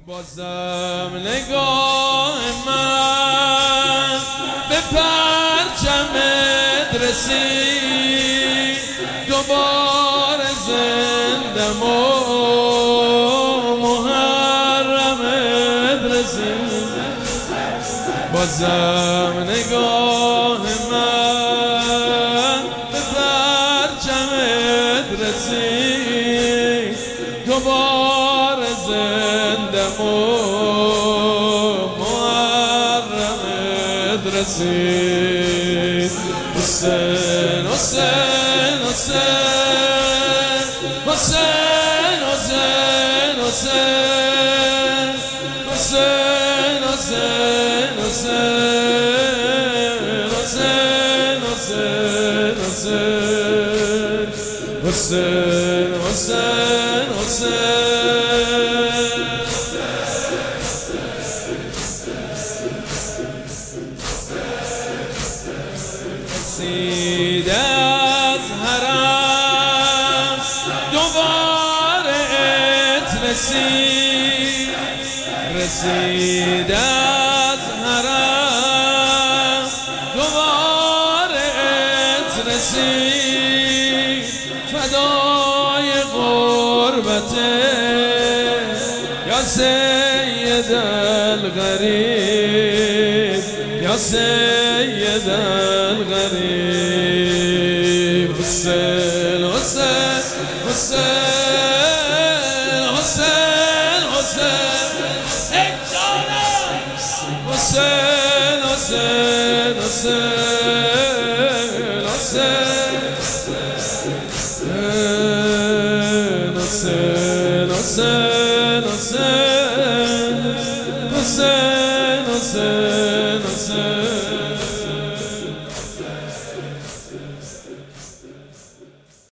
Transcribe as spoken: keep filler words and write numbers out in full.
بازم نگاه من به پرچمت رسید، دوباره زندم و محرمت رسید. بازم نگاه من به پرچمت رسید، دوباره زندم و محرمت رسید. حسین حسین حسین حسین حسین حسین حسین حسین حسین حسین حسین حسین حسین حسین رسیده از حرم دوباره ات رسید، رسیده از حرم دوباره ات رسید. فدای غربته یا سید الغریب، یا سید الغریب. حسین حسین حسین حسین حسین ای جانم. حسین حسین حسین حسین حسین حسین حسین حسین حسین حسین